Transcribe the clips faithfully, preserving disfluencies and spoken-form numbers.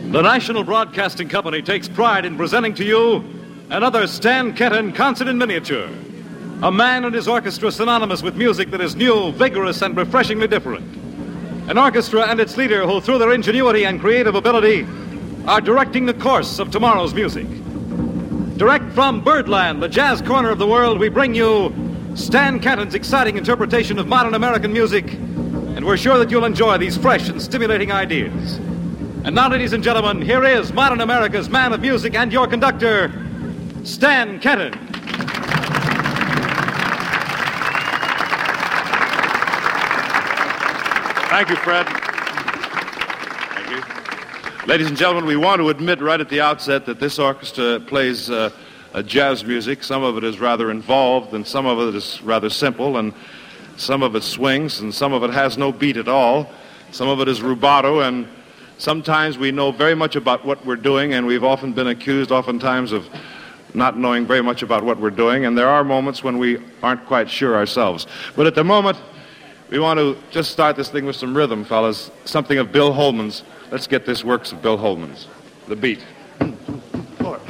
The National Broadcasting Company takes pride in presenting to you another Stan Kenton concert in miniature. A man and his orchestra synonymous with music that is new, vigorous, and refreshingly different. An orchestra and its leader who, through their ingenuity and creative ability, are directing the course of tomorrow's music. Direct from Birdland, the jazz corner of the world, we bring you Stan Kenton's exciting interpretation of modern American music, and we're sure that you'll enjoy these fresh and stimulating ideas. And now, ladies and gentlemen, here is modern America's man of music and your conductor, Stan Kenton. Thank you, Fred. Thank you. Ladies and gentlemen, we want to admit right at the outset that this orchestra plays uh, a jazz music. Some of it is rather involved, and some of it is rather simple, and some of it swings, and some of it has no beat at all. Some of it is rubato, and sometimes we know very much about what we're doing, and we've often been accused oftentimes of not knowing very much about what we're doing, and there are moments when we aren't quite sure ourselves. But at the moment, we want to just start this thing with some rhythm, fellas. Something of Bill Holman's. Let's get this works of Bill Holman's. The beat. Four.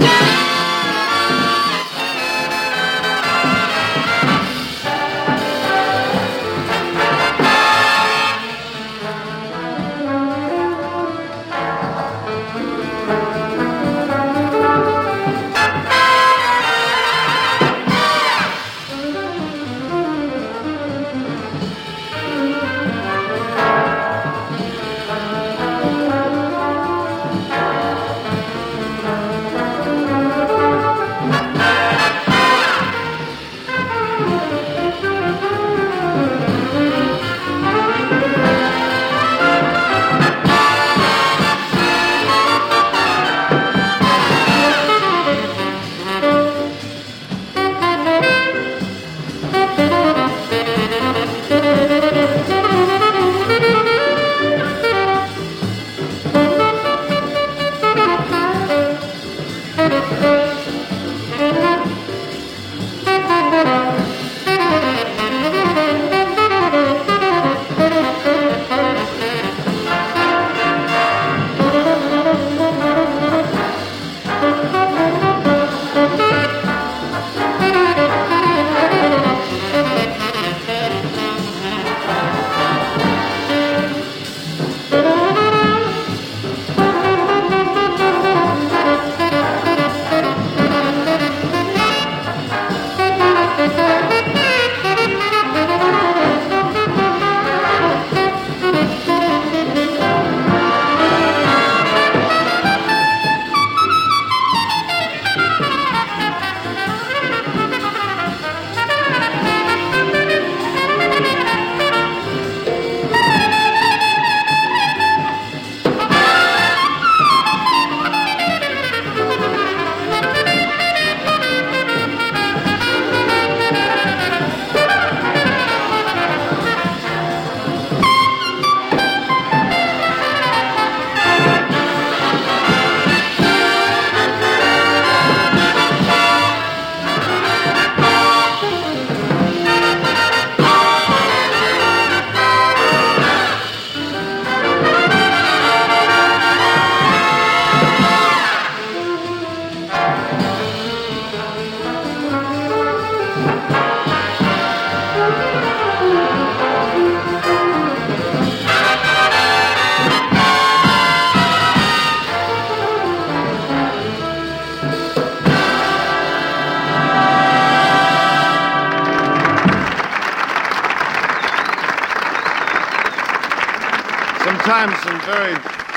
Sometimes some very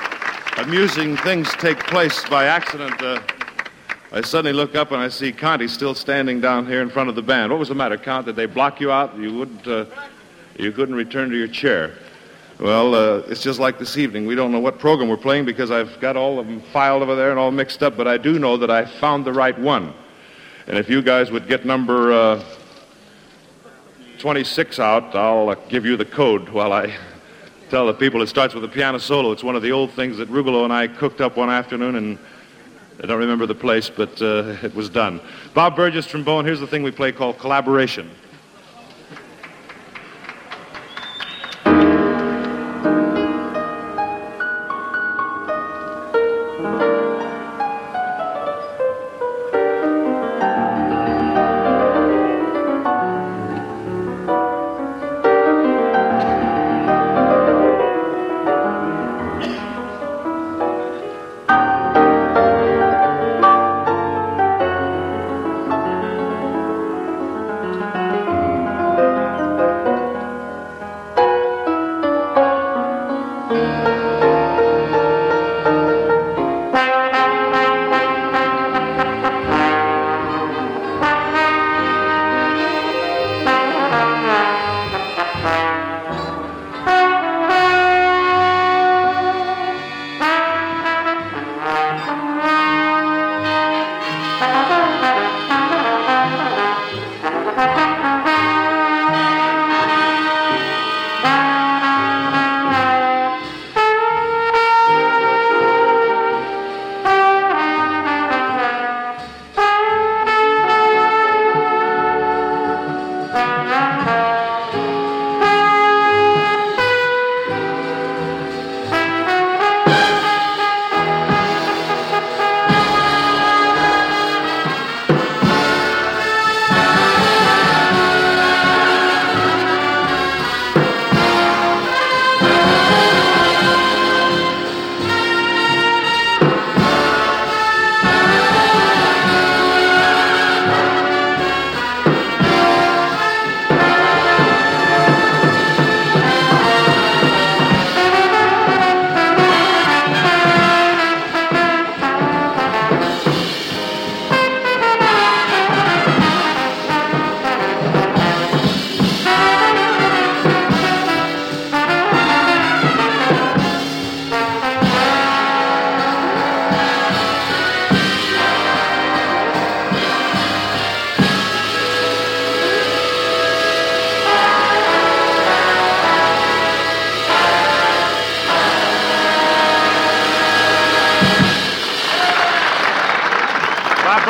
amusing things take place by accident. Uh, I suddenly look up and I see Conte still standing down here in front of the band. What was the matter, Count? Did they block you out? You wouldn't, uh, you couldn't return to your chair. Well, uh, it's just like this evening. We don't know what program we're playing because I've got all of them filed over there and all mixed up, but I do know that I found the right one. And if you guys would get number uh, twenty-six out, I'll uh, give you the code while I tell the people it starts with a piano solo. It's one of the old things that Rugolo and I cooked up one afternoon, and I don't remember the place, but uh, it was done. Bob Burgess, trombone. Here's the thing we play called Collaboration.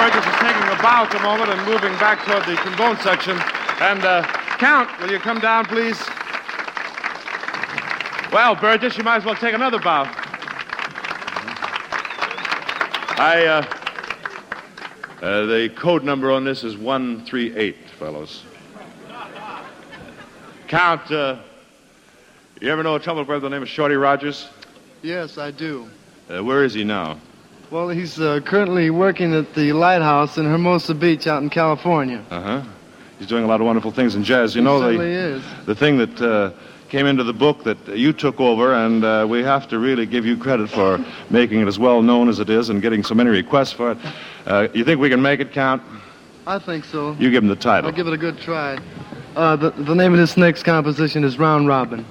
Burgess is taking a bow at the moment and moving back toward the trombone section. And, uh, Count, will you come down, please? Well, Burgess, you might as well take another bow. I, uh, uh, the code number on this is one three eight, fellows. Count, uh, you ever know a trumpet player by the name of Shorty Rogers? Yes, I do. Uh, where is he now? Well, he's uh, currently working at the Lighthouse in Hermosa Beach out in California. Uh-huh. He's doing a lot of wonderful things in jazz. You He know, certainly the, is. the thing that uh, came into the book that you took over, and uh, we have to really give you credit for making it as well known as it is and getting so many requests for it. Uh, you think we can make it, Count? I think so. You give him the title. I'll give it a good try. Uh, the, the name of this next composition is Round Robin.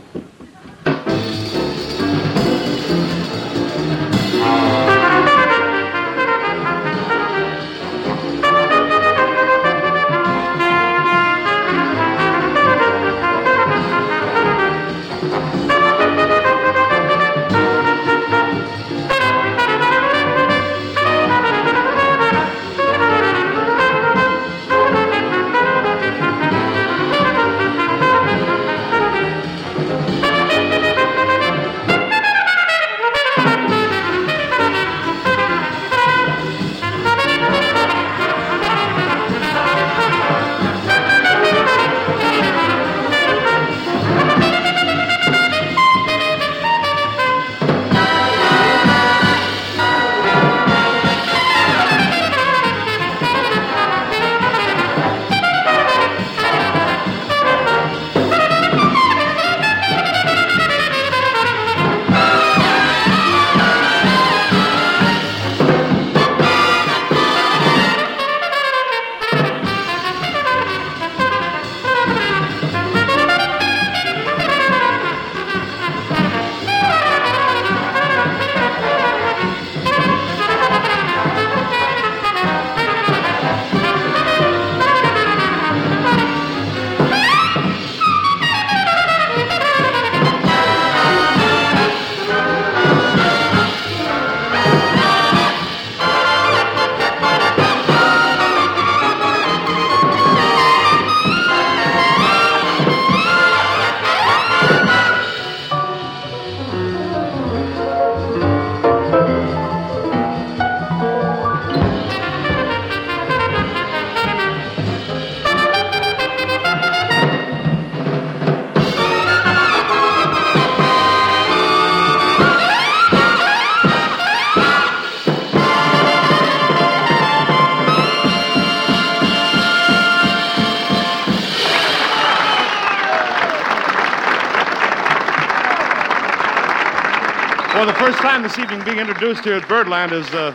For the first time this evening, being introduced here at Birdland is, uh,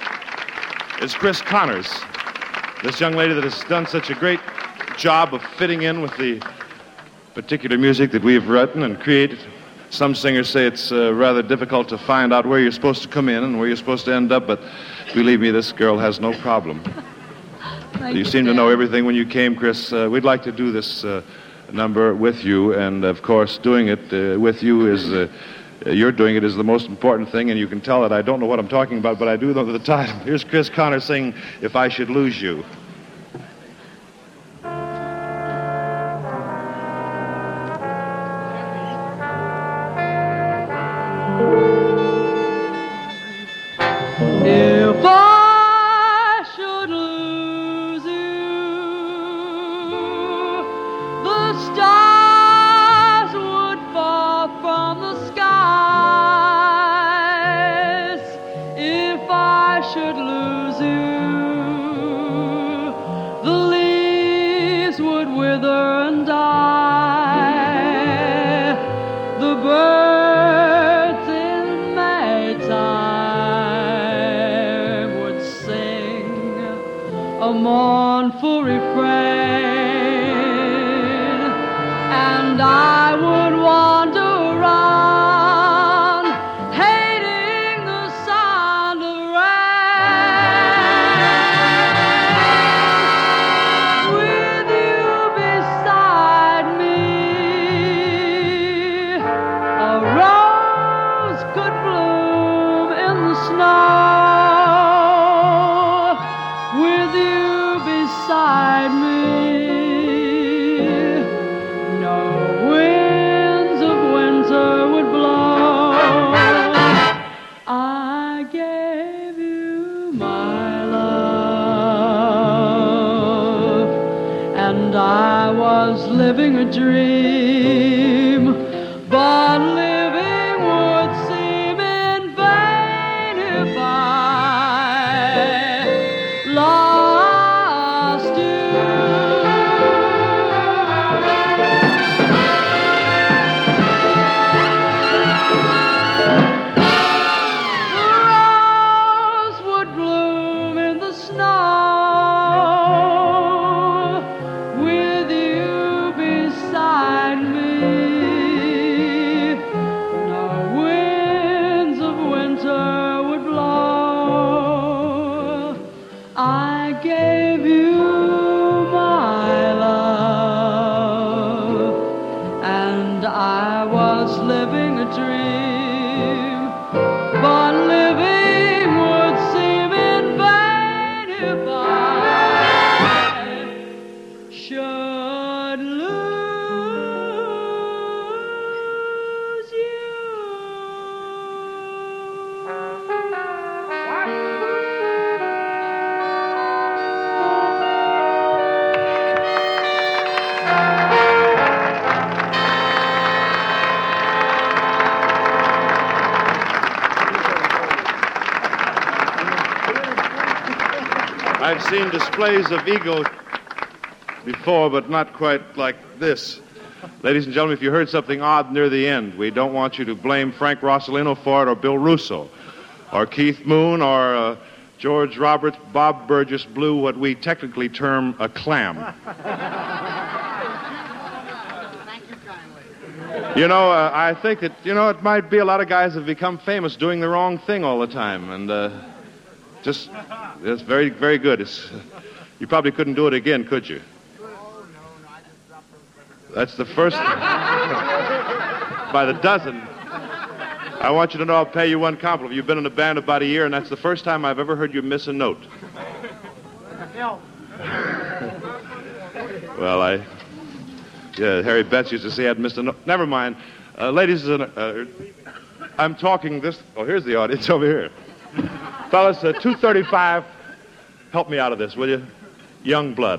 is Chris Connors. This young lady that has done such a great job of fitting in with the particular music that we've written and created. Some singers say it's uh, rather difficult to find out where you're supposed to come in and where you're supposed to end up, but believe me, this girl has no problem. You seem to know everything when you came, Chris. Uh, we'd like to do this uh, number with you, and of course, doing it uh, with you is... Uh, You're doing it is the most important thing, and you can tell that I don't know what I'm talking about, but I do know the title. Here's Chris Connors singing If I Should Lose You. If I should lose you, the stars would fall from the skies. If I should lose you, the leaves would wither and die. The birds in Maytime would sing a mournful refrain, and I would wander around, hating the sound of rain. With you beside me, a rose could bloom in the snow. was living a dream, but living would seem in vain if I lost you. I've seen displays of ego before, but not quite like this. Ladies and gentlemen, if you heard something odd near the end, we don't want you to blame Frank Rossellino for it, or Bill Russo, or Keith Moon, or uh, George Roberts. Bob Burgess blew what we technically term a clam. You know, uh, I think that, you know, it might be a lot of guys have become famous doing the wrong thing all the time, and uh, just, it's very, very good. It's, you probably couldn't do it again, could you? That's the first, by the dozen. I want you to know I'll pay you one compliment. You've been in a band about a year, and that's the first time I've ever heard you miss a note. Well, I... Yeah, Harry Betts used to say I'd missed a note. Never mind. Uh, ladies and... Uh, I'm talking this... Oh, here's the audience over here. Fellas, uh, two thirty-five, help me out of this, will you? Young blood.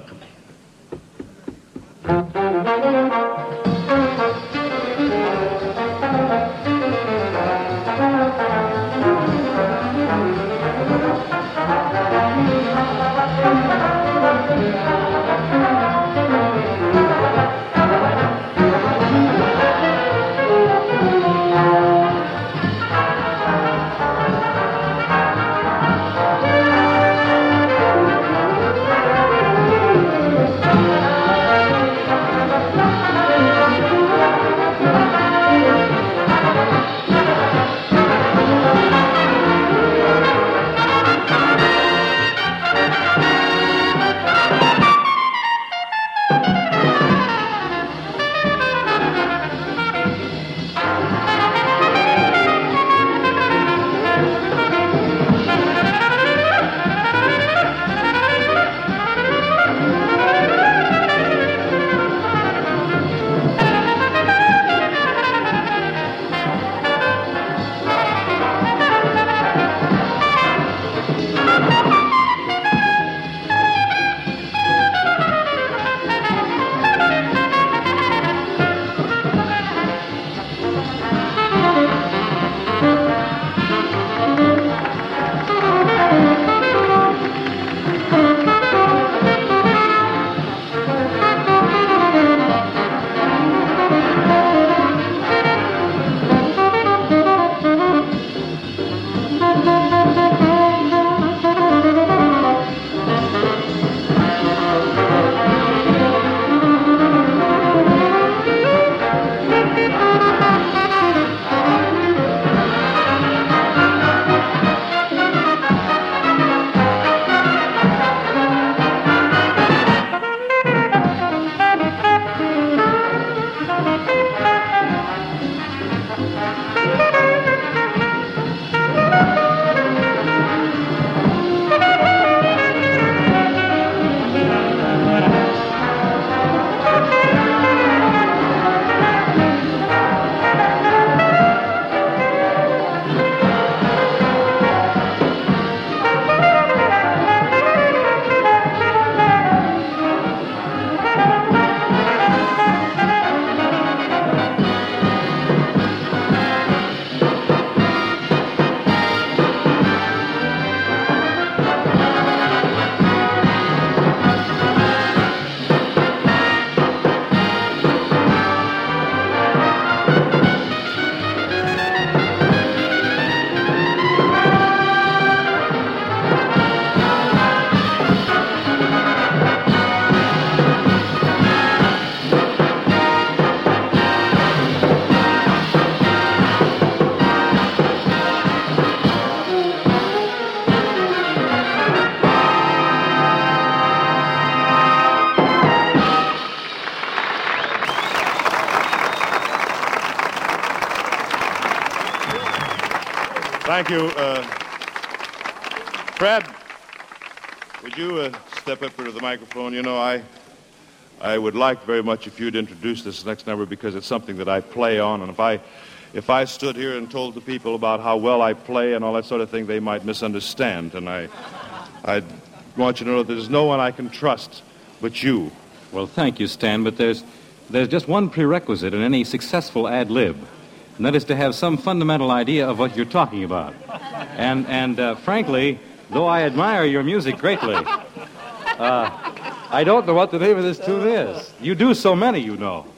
Thank you. Uh, Fred, would you uh, step up here to the microphone? You know, I I would like very much if you'd introduce this next number because it's something that I play on, and if I if I stood here and told the people about how well I play and all that sort of thing, they might misunderstand, and I I want you to know that there's no one I can trust but you. Well, thank you, Stan, but there's there's just one prerequisite in any successful ad lib, and that is to have some fundamental idea of what you're talking about. And and uh, frankly, though I admire your music greatly, uh, I don't know what the name of this tune is. You do so many, you know.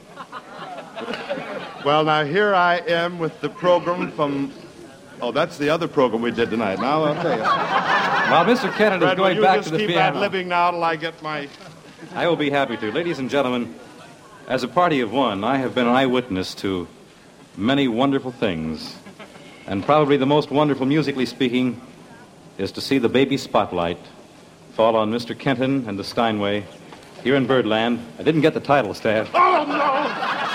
Well, now here I am with the program from... Oh, that's the other program we did tonight. Now I'll tell you. While Mister Kennedy is going back to the piano... Fred, will you just keep ad-libbing now till I get my... I will be happy to. Ladies and gentlemen, as a party of one, I have been an eyewitness to many wonderful things. And probably the most wonderful, musically speaking, is to see the baby spotlight fall on Mister Kenton and the Steinway here in Birdland. I didn't get the title, Stan. Oh, no!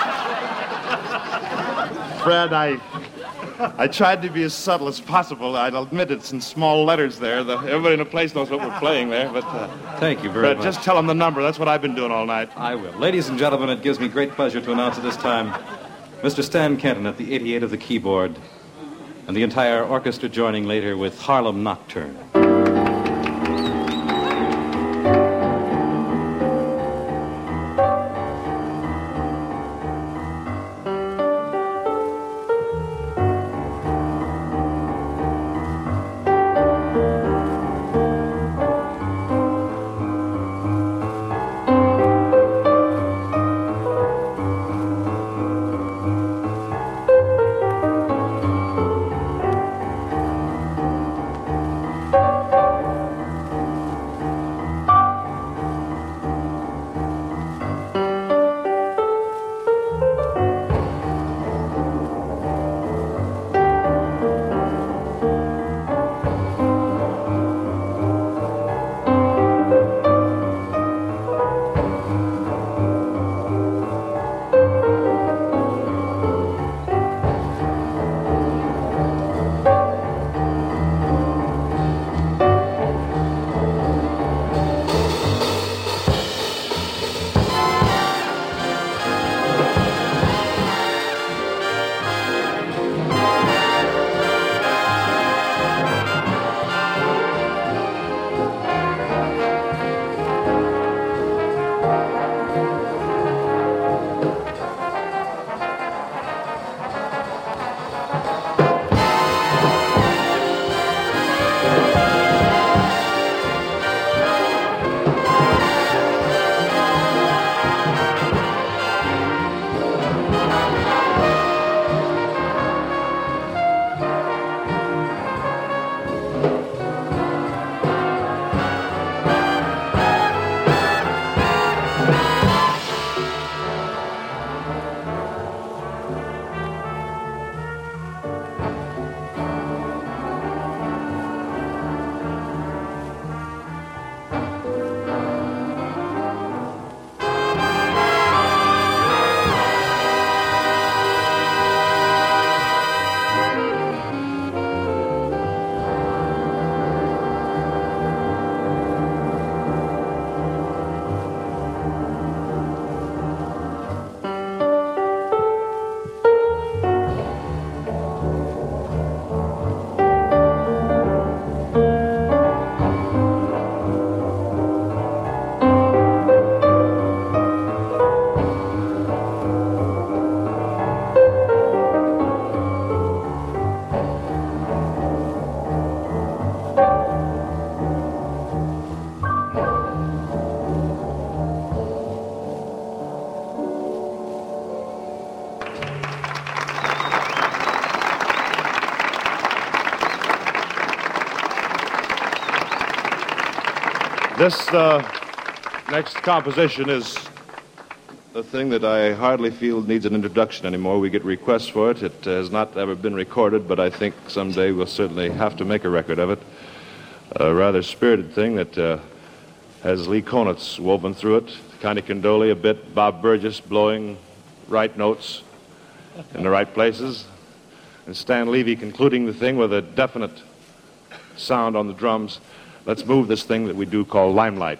Fred, I... I tried to be as subtle as possible. I'll admit it's in small letters there. The, everybody in the place knows what we're playing there, but... Uh, Thank you very Fred, much. just tell them the number. That's what I've been doing all night. I will. Ladies and gentlemen, it gives me great pleasure to announce at this time Mister Stan Kenton at the eighty-eight of the keyboard, and the entire orchestra joining later with Harlem Nocturne. This uh, next composition is a thing that I hardly feel needs an introduction anymore. We get requests for it. It has not ever been recorded, but I think someday we'll certainly have to make a record of it. A rather spirited thing that uh, has Lee Konitz woven through it. Connie Condoli a bit, Bob Burgess blowing right notes in the right places. and Stan Levy concluding the thing with a definite sound on the drums. Let's move this thing that we do call Limelight.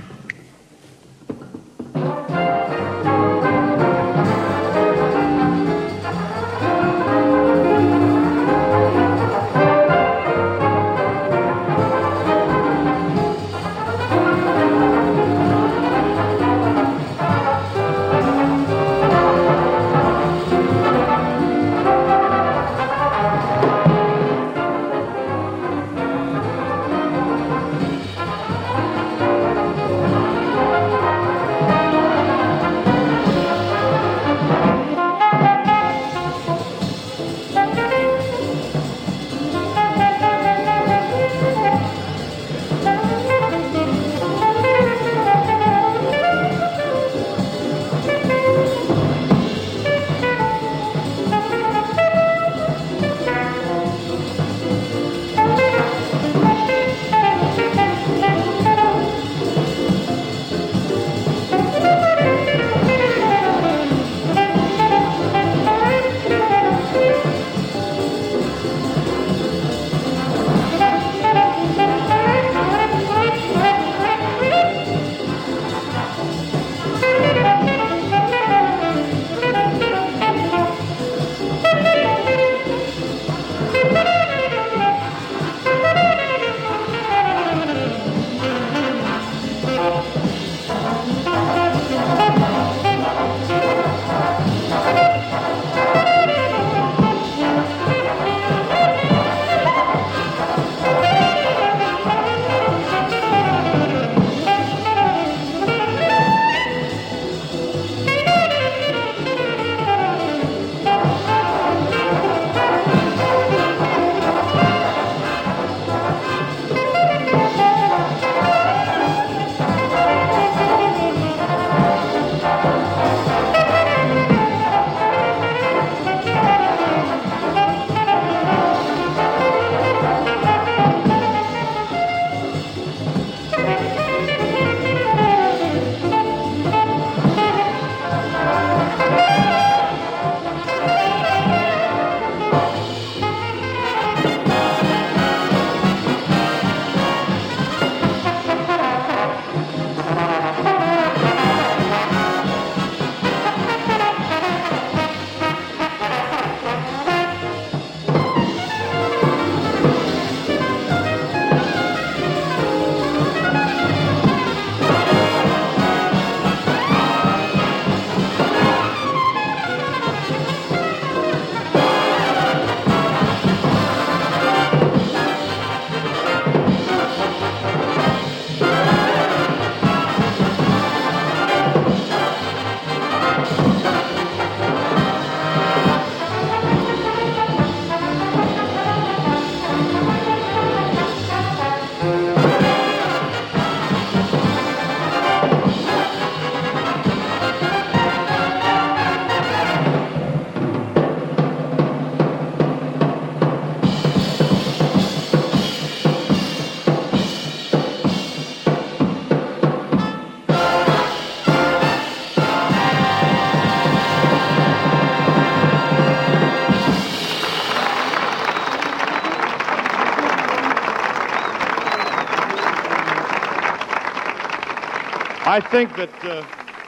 I think that uh,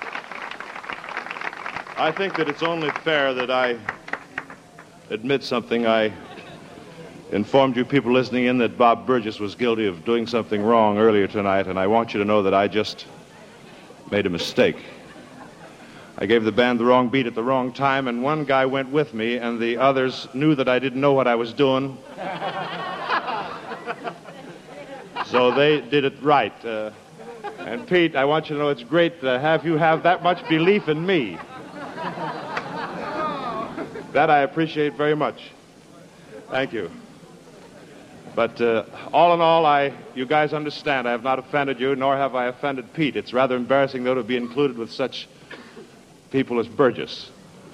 I think that it's only fair that I admit something. I informed you people listening in that Bob Burgess was guilty of doing something wrong earlier tonight, and I want you to know that I just made a mistake. I gave the band the wrong beat at the wrong time, and one guy went with me, and the others knew that I didn't know what I was doing. So they did it right. Uh, and Pete, I want you to know it's great to have you have that much belief in me. That I appreciate very much. Thank you. But uh, all in all, I, you guys understand, I have not offended you, nor have I offended Pete. It's rather embarrassing, though, to be included with such people as Burgess.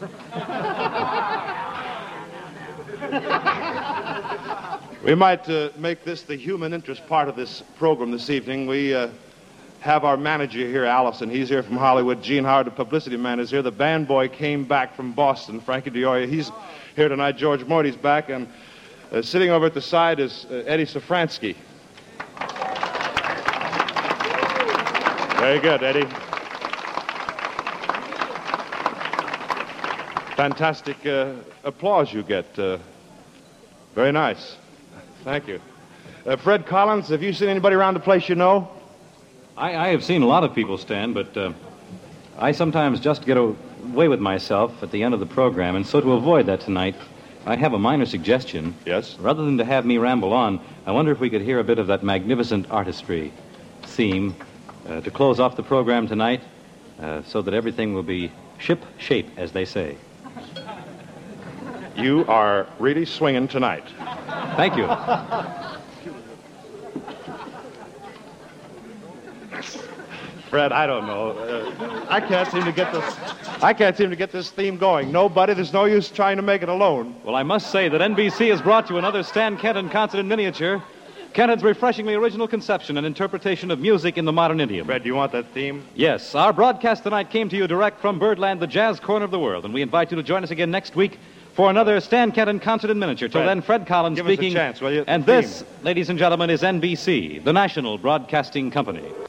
We might uh, make this the human interest part of this program this evening. We uh, have our manager here, Allison. He's here from Hollywood. Gene Howard, the publicity man, is here. The band boy came back from Boston, Frankie D'Oria. He's here tonight. George Morty's back, and uh, sitting over at the side is uh, Eddie Safransky. Very good, Eddie. Fantastic uh, applause you get. Uh, very nice. Thank you. Uh, Fred Collins, have you seen anybody around the place you know? I, I have seen a lot of people, Stan, but uh, I sometimes just get away with myself at the end of the program, and so to avoid that tonight, I have a minor suggestion. Yes? Rather than to have me ramble on, I wonder if we could hear a bit of that magnificent artistry theme uh, to close off the program tonight, uh, so that everything will be ship-shape, as they say. You are really swinging tonight. Thank you. Fred, I don't know. Uh, I can't seem to get this. I can't seem to get this theme going. Nobody. There's no use trying to make it alone. Well, I must say that N B C has brought you another Stan Kenton concert in miniature. Kenton's refreshingly original conception and interpretation of music in the modern idiom. Fred, do you want that theme? Yes, our broadcast tonight came to you direct from Birdland, the jazz corner of the world, and we invite you to join us again next week for another Stan Kenton concert in miniature. Till Fred, then, Fred Collins give speaking. us a chance, will you? And The this, ladies and gentlemen, is N B C, the national broadcasting company.